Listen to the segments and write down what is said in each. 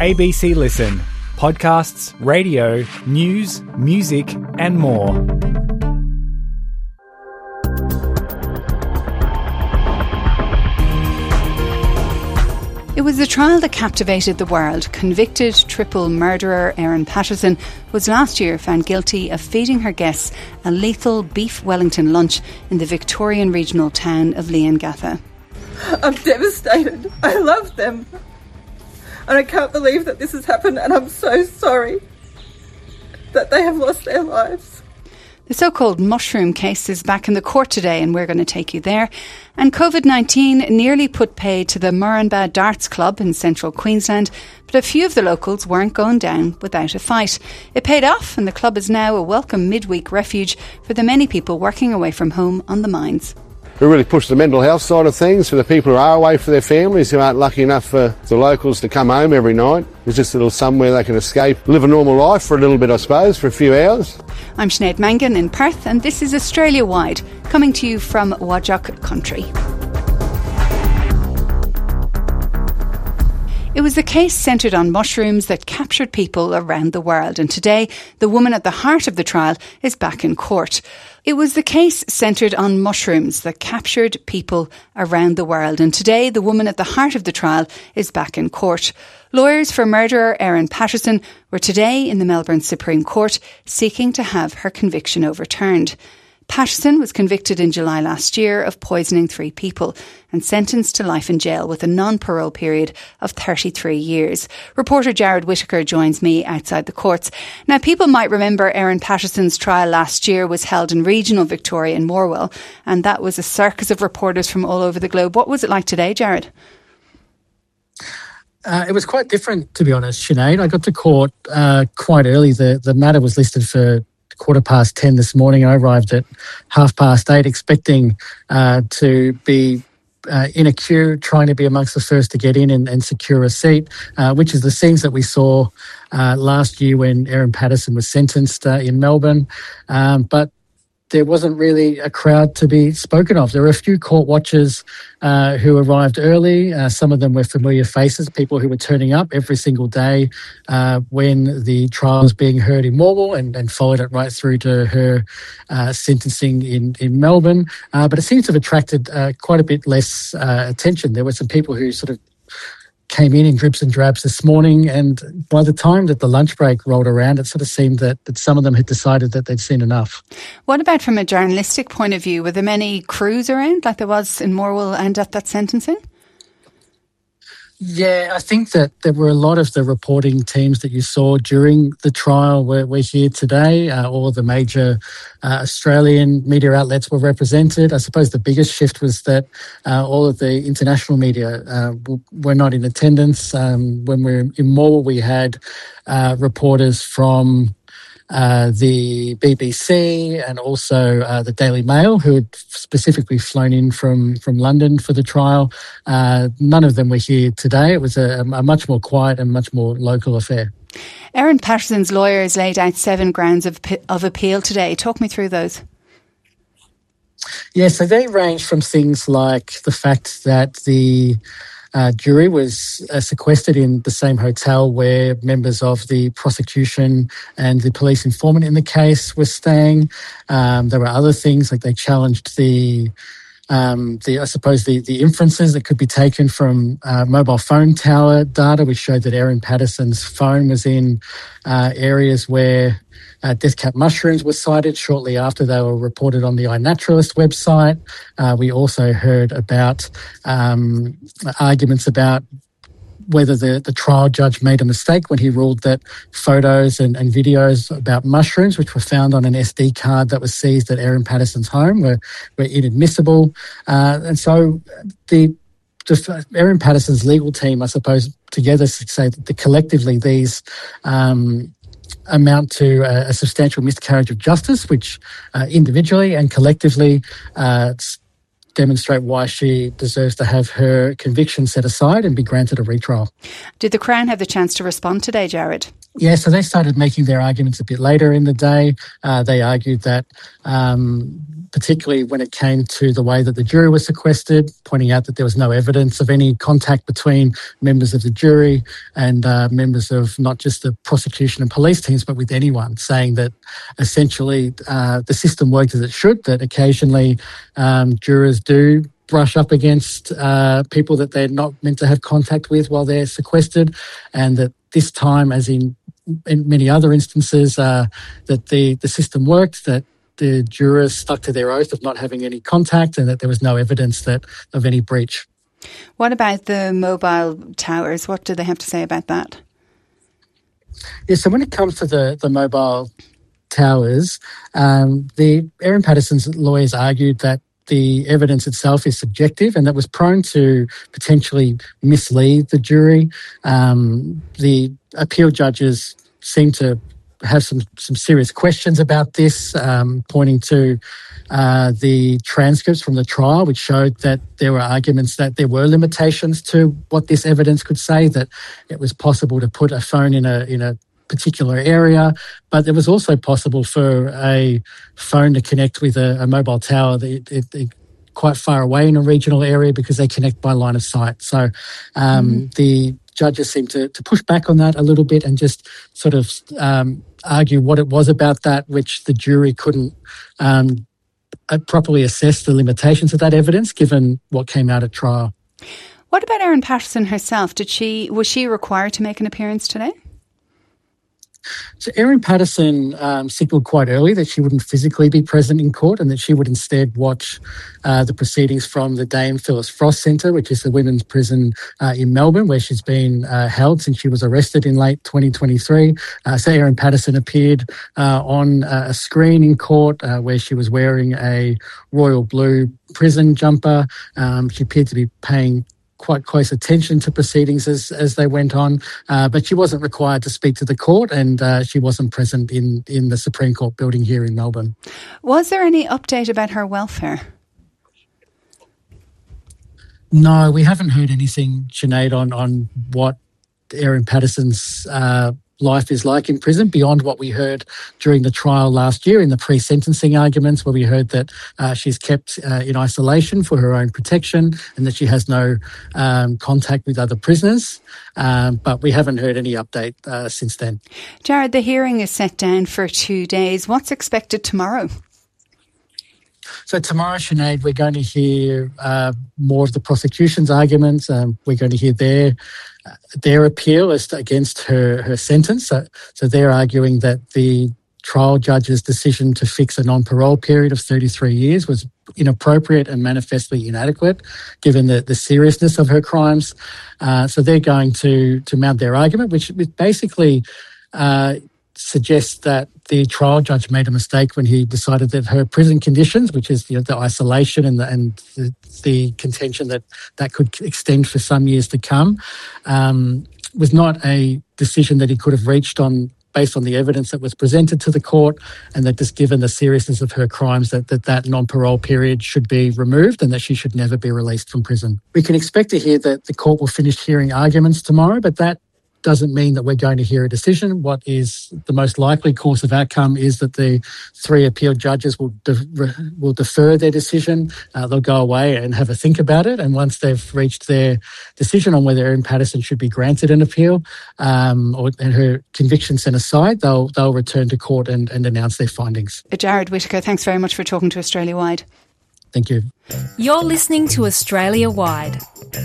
ABC Listen. Podcasts, radio, news, music and more. It was the trial that captivated the world. Convicted triple murderer Erin Patterson was last year found guilty of feeding her guests a lethal beef Wellington lunch in the Victorian regional town of Leongatha. I'm devastated. I love them. And I can't believe that this has happened, and I'm so sorry that they have lost their lives. The so-called mushroom case is back in the court today, and we're going to take you there. And COVID-19 nearly put pay to the Murrumba Darts Club in central Queensland, but a few of the locals weren't going down without a fight. It paid off, and the club is now a welcome midweek refuge for the many people working away from home on the mines. We really push the mental health side of things for the people who are away for their families, who aren't lucky enough for the locals to come home every night. There's just a little somewhere they can escape, live a normal life for a little bit, I suppose, for a few hours. I'm Sinead Mangan in Perth, and this is Australia Wide, coming to you from Whadjuk country. It was a case centred on mushrooms that captured people around the world, and today the woman at the heart of the trial is back in court. It was the case centred on mushrooms that captured people around the world, and today the woman at the heart of the trial is back in court. Lawyers for murderer Erin Patterson were today in the Melbourne Supreme Court seeking to have her conviction overturned. Patterson was convicted in July last year of poisoning 3 people and sentenced to life in jail with a non-parole period of 33 years. Reporter Jared Whittaker joins me outside the courts. Now, people might remember Erin Patterson's trial last year was held in regional Victoria in Morwell, and that was a circus of reporters from all over the globe. What was it like today, Jared? It was quite different, to be honest, Sinead. I got to court quite early. The matter was listed for 10:15 this morning. I arrived at 8:30 expecting to be in a queue, trying to be amongst the first to get in and secure a seat, which is the scenes that we saw last year when Erin Patterson was sentenced in Melbourne. But there wasn't really a crowd to be spoken of. There were a few court watchers who arrived early. Some of them were familiar faces, people who were turning up every single day when the trial was being heard in Morwell and followed it right through to her sentencing in Melbourne. But it seems to have attracted quite a bit less attention. There were some people who sort of came in dribs and drabs this morning, and by the time that the lunch break rolled around, it sort of seemed that some of them had decided that they'd seen enough. What about from a journalistic point of view? Were there many crews around like there was in Morwell and at that sentencing? Yeah, I think that there were a lot of the reporting teams that you saw during the trial were here today. All of the major Australian media outlets were represented. I suppose the biggest shift was that all of the international media were not in attendance. When we were in Morwell, we had reporters from the BBC and also the Daily Mail, who had specifically flown in from London for the trial. None of them were here today. It was a much more quiet and much more local affair. Erin Patterson's lawyers laid out 7 grounds of appeal today. Talk me through those. Yeah, so they range from things like the fact that the jury was sequestered in the same hotel where members of the prosecution and the police informant in the case were staying. There were other things, like they challenged the inferences that could be taken from mobile phone tower data, which showed that Erin Patterson's phone was in areas where death cap mushrooms were cited shortly after they were reported on the iNaturalist website. We also heard about arguments about whether the trial judge made a mistake when he ruled that photos and videos about mushrooms, which were found on an SD card that was seized at Erin Patterson's home, were inadmissible. And so Erin Patterson's legal team, I suppose, together say that collectively these amount to a substantial miscarriage of justice, which individually and collectively demonstrate why she deserves to have her conviction set aside and be granted a retrial. Did the Crown have the chance to respond today, Jared? Yeah, so they started making their arguments a bit later in the day. They argued that particularly when it came to the way that the jury was sequestered, pointing out that there was no evidence of any contact between members of the jury and members of not just the prosecution and police teams, but with anyone, saying that essentially the system worked as it should, that occasionally jurors do brush up against people that they're not meant to have contact with while they're sequestered, and that this time, as in many other instances, that the system worked, that the jurors stuck to their oath of not having any contact, and that there was no evidence of any breach. What about the mobile towers? What do they have to say about that? Yeah, so when it comes to the mobile towers, the Erin Patterson's lawyers argued that the evidence itself is subjective and that was prone to potentially mislead the jury. The appeal judges seem to have some serious questions about this, pointing to the transcripts from the trial, which showed that there were arguments that there were limitations to what this evidence could say, that it was possible to put a phone in a particular area, but it was also possible for a phone to connect with a mobile tower quite far away in a regional area because they connect by line of sight. So the judges seem to push back on that a little bit and just sort of argue what it was about that which the jury couldn't properly assess the limitations of that evidence given what came out at trial. What about Erin Patterson herself? Was she required to make an appearance today? So Erin Patterson signalled quite early that she wouldn't physically be present in court and that she would instead watch the proceedings from the Dame Phyllis Frost Centre, which is the women's prison in Melbourne, where she's been held since she was arrested in late 2023. So Erin Patterson appeared on a screen in court where she was wearing a royal blue prison jumper. She appeared to be paying quite close attention to proceedings as they went on, but she wasn't required to speak to the court and she wasn't present in the Supreme Court building here in Melbourne. Was there any update about her welfare? No, we haven't heard anything, Sinead, on what Erin Patterson's life is like in prison beyond what we heard during the trial last year in the pre-sentencing arguments, where we heard that she's kept in isolation for her own protection and that she has no contact with other prisoners. But we haven't heard any update since then. Jared, the hearing is set down for 2 days. What's expected tomorrow? So tomorrow, Sinead, we're going to hear more of the prosecution's arguments. We're going to hear their appeal against her sentence. So they're arguing that the trial judge's decision to fix a non-parole period of 33 years was inappropriate and manifestly inadequate, given the seriousness of her crimes. So they're going to mount their argument, which basically suggests that the trial judge made a mistake when he decided that her prison conditions, which is the isolation and the contention that could extend for some years to come, was not a decision that he could have reached based on the evidence that was presented to the court, and that just given the seriousness of her crimes that non-parole period should be removed and that she should never be released from prison. We can expect to hear that the court will finish hearing arguments tomorrow, but that doesn't mean that we're going to hear a decision. What is the most likely course of outcome is that the 3 appeal judges will defer their decision. They'll go away and have a think about it. And once they've reached their decision on whether Erin Patterson should be granted an appeal and her conviction sent aside, they'll return to court and announce their findings. Jared Whittaker, thanks very much for talking to Australia Wide. Thank you. You're listening to Australia Wide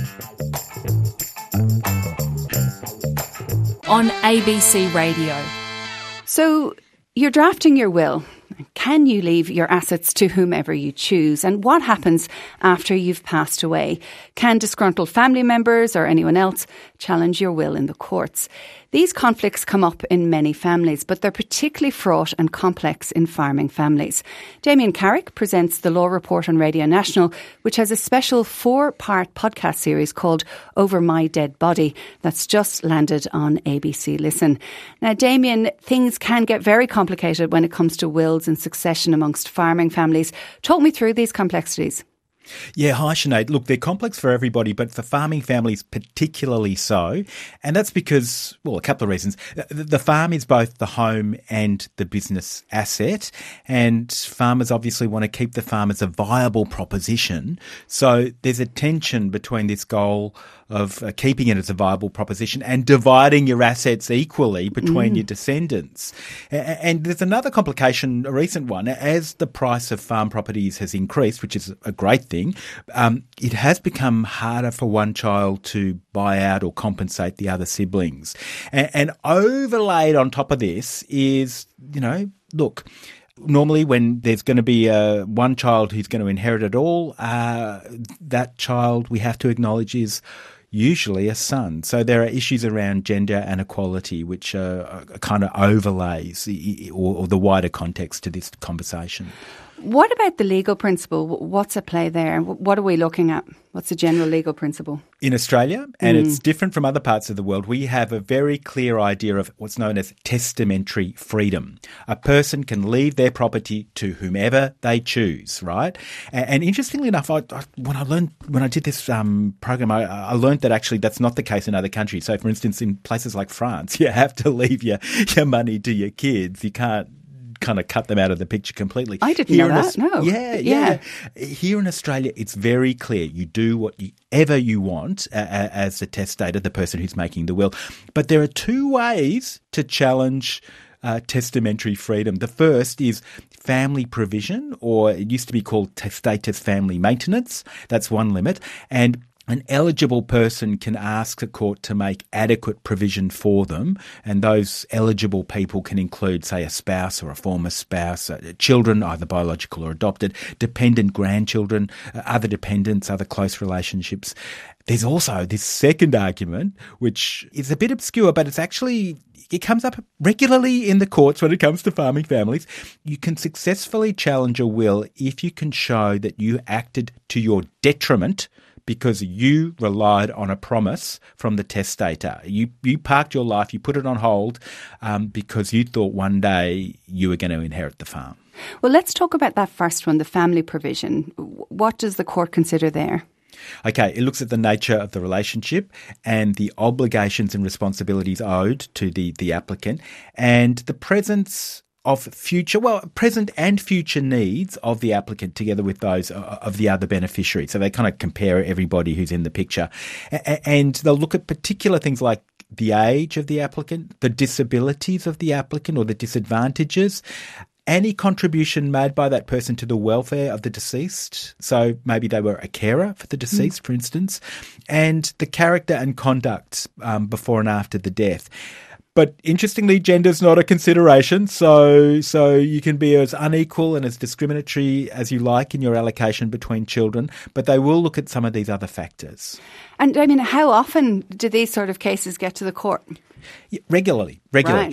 on ABC Radio. So you're drafting your will. Can you leave your assets to whomever you choose? And what happens after you've passed away? Can disgruntled family members or anyone else challenge your will in the courts? These conflicts come up in many families, but they're particularly fraught and complex in farming families. Damien Carrick presents the Law Report on Radio National, which has a special 4-part podcast series called Over My Dead Body that's just landed on ABC Listen. Now, Damien, things can get very complicated when it comes to wills and succession amongst farming families. Talk me through these complexities. Yeah, hi Sinead. Look, they're complex for everybody, but for farming families particularly so. And that's because, well, a couple of reasons. The farm is both the home and the business asset, and farmers obviously want to keep the farm as a viable proposition. So there's a tension between this goal of keeping it as a viable proposition and dividing your assets equally between your descendants. And there's another complication, a recent one. As the price of farm properties has increased, which is a great thing, it has become harder for one child to buy out or compensate the other siblings. And overlaid on top of this is, look, normally when there's going to be one child who's going to inherit it all, that child we have to acknowledge is usually a son. So there are issues around gender and equality which are kind of overlays or the wider context to this conversation. What about the legal principle? What's at play there? What are we looking at? What's the general legal principle? In Australia, and it's different from other parts of the world, we have a very clear idea of what's known as testamentary freedom. A person can leave their property to whomever they choose, right? And interestingly enough, when I did this program, I learned that actually that's not the case in other countries. So, for instance, in places like France, you have to leave your money to your kids. You can't kind of cut them out of the picture completely. I didn't know that, no. Yeah. Here in Australia, it's very clear. You do whatever you want as the testator, the person who's making the will. But there are two ways to challenge testamentary freedom. The first is family provision, or it used to be called testator's family maintenance. That's one limit. And an eligible person can ask the court to make adequate provision for them, and those eligible people can include, say, a spouse or a former spouse, children, either biological or adopted, dependent grandchildren, other dependents, other close relationships. There's also this second argument, which is a bit obscure, but it comes up regularly in the courts when it comes to farming families. You can successfully challenge a will if you can show that you acted to your detriment because you relied on a promise from the testator. You parked your life, you put it on hold because you thought one day you were going to inherit the farm. Well, let's talk about that first one, the family provision. What does the court consider there? Okay, it looks at the nature of the relationship and the obligations and responsibilities owed to the applicant and the present and future needs of the applicant together with those of the other beneficiaries. So they kind of compare everybody who's in the picture. And they'll look at particular things like the age of the applicant, the disabilities of the applicant or the disadvantages, any contribution made by that person to the welfare of the deceased. So maybe they were a carer for the deceased, for instance, and the character and conduct before and after the death. But interestingly, gender's not a consideration, so you can be as unequal and as discriminatory as you like in your allocation between children, but they will look at some of these other factors. And I mean, how often do these sort of cases get to the court? Yeah, regularly. Right.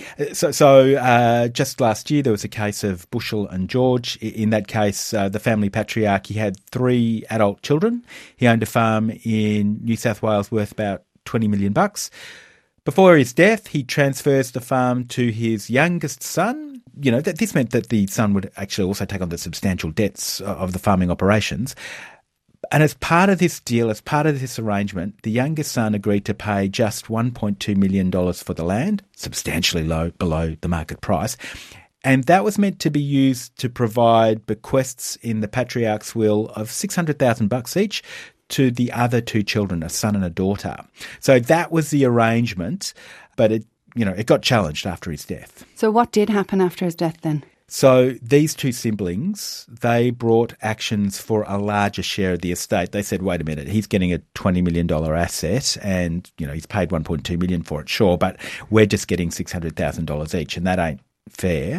So just last year there was a case of Bushell and George. In that case, the family patriarch, he had 3 adult children. He owned a farm in New South Wales worth about $20 million. Before his death, he transfers the farm to his youngest son. This meant that the son would actually also take on the substantial debts of the farming operations. And as part of this deal, as part of this arrangement, the youngest son agreed to pay just $1.2 million for the land, substantially below the market price. And that was meant to be used to provide bequests in the patriarch's will of $600,000 each to the other 2 children, a son and a daughter. So that was the arrangement, but it got challenged after his death. So what did happen after his death then? So these 2 siblings, they brought actions for a larger share of the estate. They said, wait a minute, he's getting a $20 million asset and, he's paid $1.2 million for it, sure, but we're just getting $600,000 each and that ain't fair.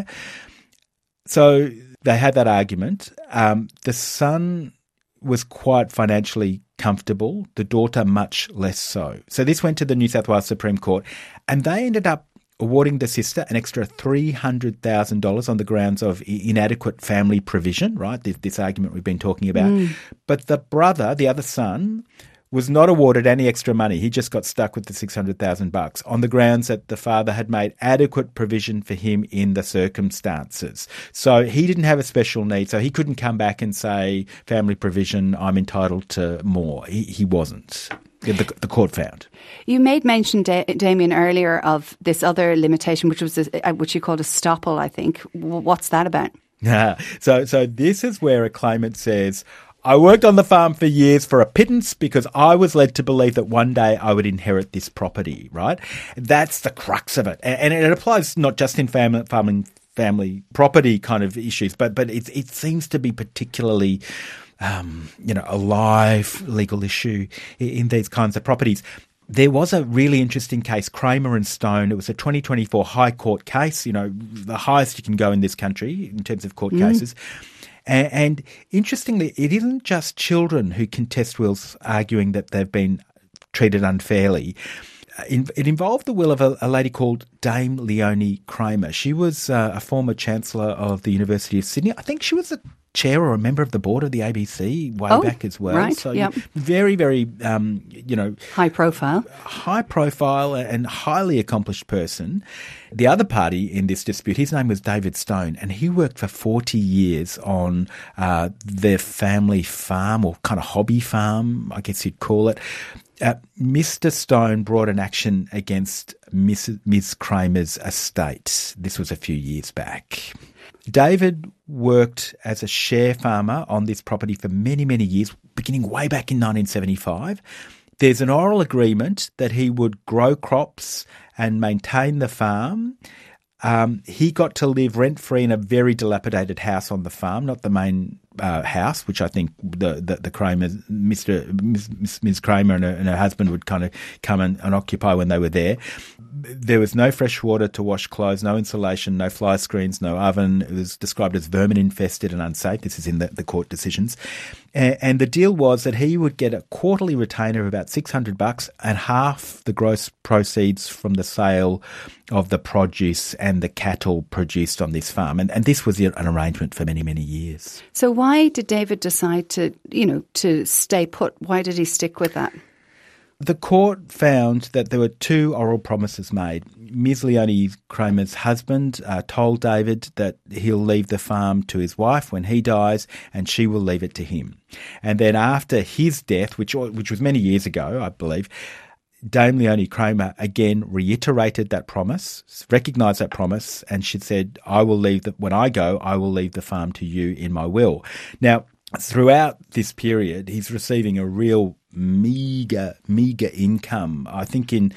So they had that argument. The son was quite financially comfortable, the daughter much less so. So this went to the New South Wales Supreme Court and they ended up awarding the sister an extra $300,000 on the grounds of inadequate family provision, right, this argument we've been talking about. But the brother, the other son, was not awarded any extra money. He just got stuck with the $600,000 on the grounds that the father had made adequate provision for him in the circumstances. So he didn't have a special need, so he couldn't come back and say, family provision, I'm entitled to more. He wasn't. The court found. You made mention, Damien, earlier of this other limitation, which was which you called a estoppel, I think. What's that about? So this is where a claimant says, I worked on the farm for years for a pittance because I was led to believe that one day I would inherit this property, right? That's the crux of it. And it applies not just in family property kind of issues, but it seems to be particularly a live legal issue in these kinds of properties. There was a really interesting case, Kramer and Stone. It was a 2024 High Court case, the highest you can go in this country in terms of court cases. And interestingly, it isn't just children who contest wills arguing that they've been treated unfairly. It involved the will of a lady called Dame Leonie Kramer. She was a former Chancellor of the University of Sydney. I think she was a chair or a member of the board of the ABC way back as well. Right, so yep. Very, very, high profile. High profile and highly accomplished person. The other party in this dispute, his name was David Stone, and he worked for 40 years on their family farm, or kind of hobby farm, I guess you'd call it. Mr. Stone brought an action against Ms. Kramer's estate. This was a few years back. David worked as a share farmer on this property for many, many years, beginning way back in 1975. There's an oral agreement that he would grow crops and maintain the farm. He got to live rent-free in a very dilapidated house on the farm, not the main house, which I think the Kramers, Ms. Kramer and her husband would kind of come and occupy when they were there. There was no fresh water to wash clothes, no insulation, no fly screens, no oven. It was described as vermin-infested and unsafe. This is in the court decisions. And the deal was that he would get a quarterly retainer of about $600 and half the gross proceeds from the sale of the produce and the cattle produced on this farm. And this was an arrangement for many, many years. So why did David decide to stay put? Why did he stick with that? The court found that there were two oral promises made. Ms. Leonie Kramer's husband told David that he'll leave the farm to his wife when he dies, and she will leave it to him. And then after his death, which was many years ago, I believe, Dame Leonie Kramer again reiterated that promise, recognised that promise, and she said, when I go, I will leave the farm to you in my will. Now, throughout this period, he's receiving a real meagre income. I think in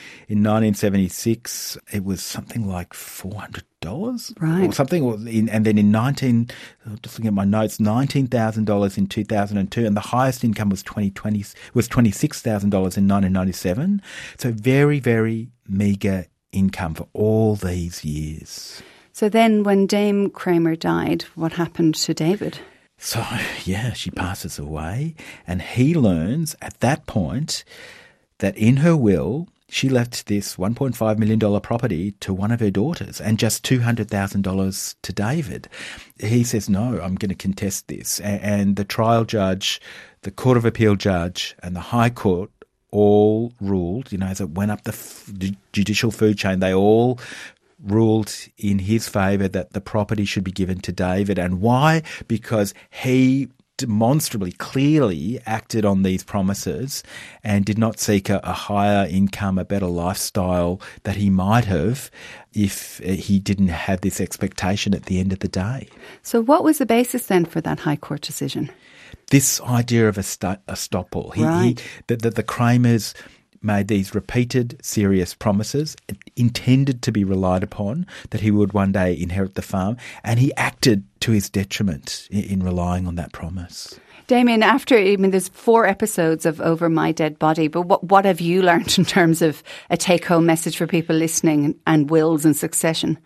1976 it was something like $400, right, or something. And then just looking at my notes, $19,000 in 2002, and the highest income was $26,000 in 1997. So very, very meagre income for all these years. So then, when Dame Kramer died, what happened to David? So, she passes away, and he learns at that point that in her will, she left this $1.5 million property to one of her daughters and just $200,000 to David. He says, no, I'm going to contest this. And the trial judge, the Court of Appeal judge, and the High Court all ruled, as it went up the judicial food chain, they all ruled in his favour that the property should be given to David. And why? Because he demonstrably, clearly acted on these promises and did not seek a higher income, a better lifestyle that he might have if he didn't have this expectation at the end of the day. So what was the basis then for that High Court decision? This idea of estoppel. Right. The Kramers made these repeated, serious promises, intended to be relied upon, that he would one day inherit the farm, and he acted to his detriment in relying on that promise. Damien, there's 4 episodes of Over My Dead Body, but what have you learned in terms of a take-home message for people listening and wills and succession?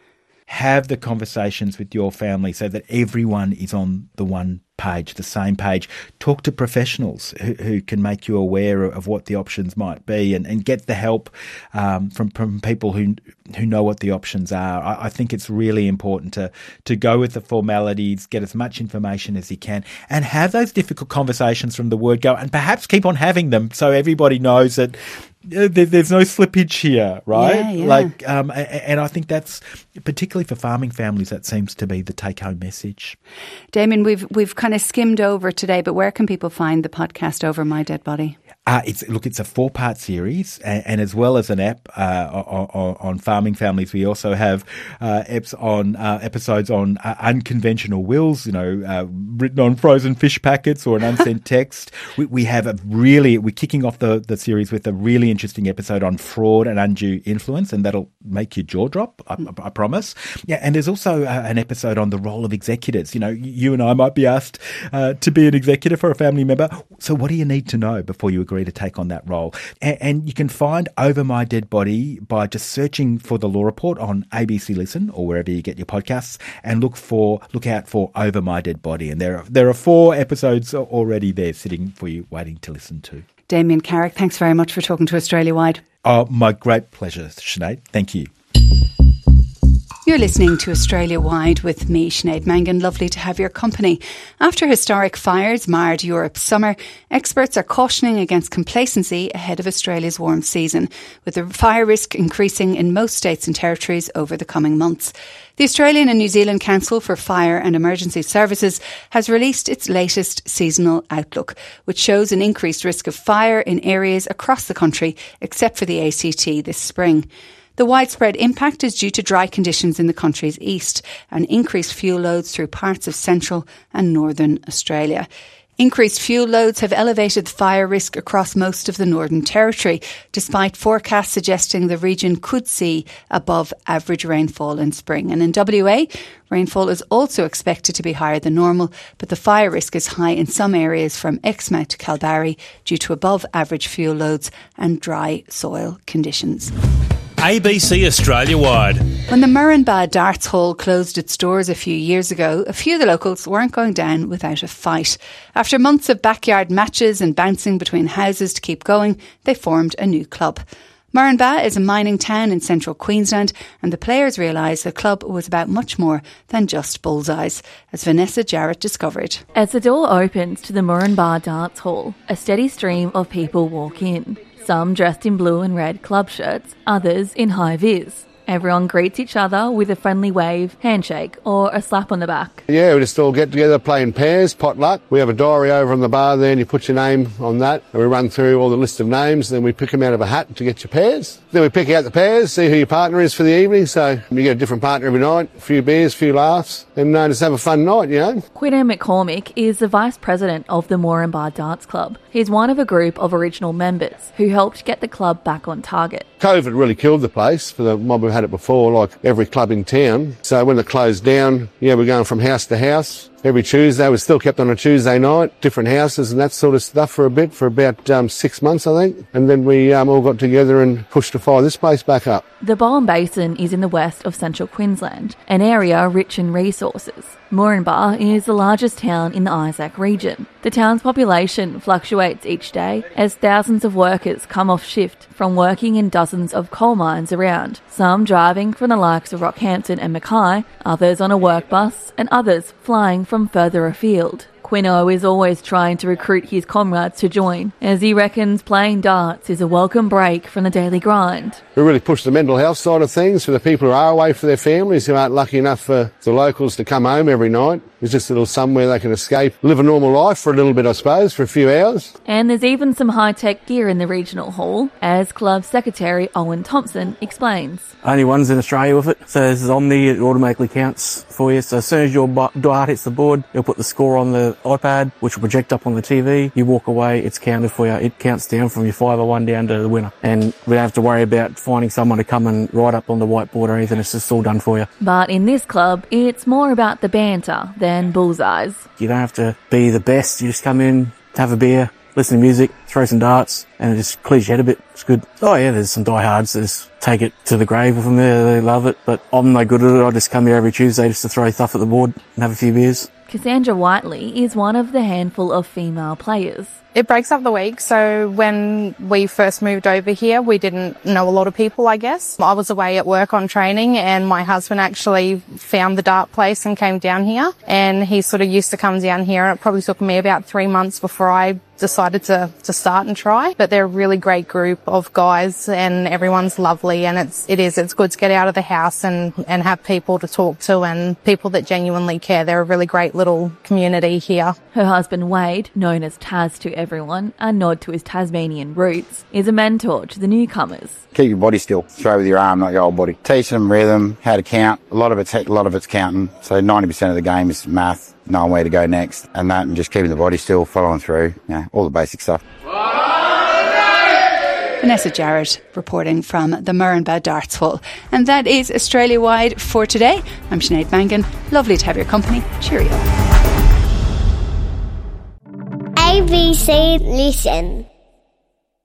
have the conversations with your family so that everyone is on the one page, the same page. Talk to professionals who can make you aware of what the options might be, and get the help from people who know what the options are. I think it's really important to go with the formalities, get as much information as you can, and have those difficult conversations from the word go, and perhaps keep on having them so everybody knows that there's no slippage here, right? Yeah. And I think that's, particularly for farming families, that seems to be the take-home message. Damien, we've kind of skimmed over today, but where can people find the podcast Over My Dead Body? It's a 4-part series, and as well as an app on farming families, we also have episodes on unconventional wills, written on frozen fish packets or an unsent text. We have we're kicking off the series with a really interesting episode on fraud and undue influence, and that'll make your jaw drop, I promise. Yeah, and there's also an episode on the role of executors. You and I might be asked to be an executor for a family member. So what do you need to know before you agree to take on that role? And you can find Over My Dead Body by just searching for The Law Report on ABC Listen or wherever you get your podcasts, and look out for Over My Dead Body. And there are 4 episodes already there sitting for you, waiting to listen to. Damien Carrick, thanks very much for talking to Australia Wide. Oh, my great pleasure, Sinead. Thank you. You're listening to Australia Wide with me, Sinead Mangan. Lovely to have your company. After historic fires marred Europe's summer, experts are cautioning against complacency ahead of Australia's warm season, with the fire risk increasing in most states and territories over the coming months. The Australian and New Zealand Council for Fire and Emergency Services has released its latest seasonal outlook, which shows an increased risk of fire in areas across the country, except for the ACT this spring. The widespread impact is due to dry conditions in the country's east and increased fuel loads through parts of central and northern Australia. Increased fuel loads have elevated the fire risk across most of the Northern Territory, despite forecasts suggesting the region could see above average rainfall in spring. And in WA, rainfall is also expected to be higher than normal, but the fire risk is high in some areas from Exmouth to Kalbarri due to above average fuel loads and dry soil conditions. ABC Australia Wide. When the Murrumba Darts Hall closed its doors a few years ago, a few of the locals weren't going down without a fight. After months of backyard matches and bouncing between houses to keep going, they formed a new club. Murrumba is a mining town in central Queensland, and the players realised the club was about much more than just bullseyes, as Vanessa Jarrett discovered. As the door opens to the Murrumba Darts Hall, a steady stream of people walk in. Some dressed in blue and red club shirts, others in high-vis. Everyone greets each other with a friendly wave, handshake or a slap on the back. Yeah, we just all get together, play in pairs, potluck. We have a diary over on the bar there and you put your name on that. And we run through all the list of names, then we pick them out of a hat to get your pairs. Then we pick out the pairs, see who your partner is for the evening. So you get a different partner every night, a few beers, a few laughs, and just have a fun night, Quinn McCormick is the Vice President of the Murrumba Darts Club. He's one of a group of original members who helped get the club back on target. COVID really killed the place for the mob. We've had it before, like every club in town. So when it closed down, we're going from house to house. Every Tuesday, we still kept on a Tuesday night, different houses and that sort of stuff for about 6 months, I think. And then we all got together and pushed to fire this place back up. The Bowen Basin is in the west of central Queensland, an area rich in resources. Murrumba is the largest town in the Isaac region. The town's population fluctuates each day as thousands of workers come off shift from working in dozens of coal mines around, some driving from the likes of Rockhampton and Mackay, others on a work bus, and others flying from further afield. Quino is always trying to recruit his comrades to join, as he reckons playing darts is a welcome break from the daily grind. We really push the mental health side of things for the people who are away for their families, who aren't lucky enough for the locals to come home every night. There's just a little somewhere they can escape, live a normal life for a little bit, I suppose, for a few hours. And there's even some high-tech gear in the regional hall, as Club Secretary Owen Thompson explains. Only one's in Australia with it, so this is Omni, it automatically counts for you. So as soon as your dart hits the board, you'll put the score on the iPad, which will project up on the TV. You walk away, it's counted for you. It counts down from your 5-1 down to the winner. And we don't have to worry about finding someone to come and write up on the whiteboard or anything. It's just all done for you. But in this club, it's more about the banter than bullseyes. You don't have to be the best. You just come in, have a beer, listen to music, throw some darts, and it just clears your head a bit. It's good. Oh yeah, there's some diehards that just take it to the grave with them there. They love it, but I'm no good at it. I just come here every Tuesday just to throw stuff at the board and have a few beers. Cassandra Whiteley is one of the handful of female players. It breaks up the week, so when we first moved over here, we didn't know a lot of people, I guess. I was away at work on training, and my husband actually found the dart place and came down here, and he sort of used to come down here, and it probably took me about 3 months before I decided to start and try. But they're a really great group of guys, and everyone's lovely, and it's good to get out of the house and have people to talk to and people that genuinely care. They're a really great little community here. Her husband Wade, known as Taz to everyone, a nod to his Tasmanian roots, is a mentor to the newcomers. Keep your body still. Throw with your arm, not your whole body. Teach them rhythm, how to count. A lot of it's counting. So 90% of the game is math, knowing where to go next, and that, and just keeping the body still, following through. Yeah, all the basic stuff. Vanessa Jarrett reporting from the Moranbah Darts Hall. And that is Australia-wide for today. I'm Sinead Mangan. Lovely to have your company. Cheerio. ABC Listen.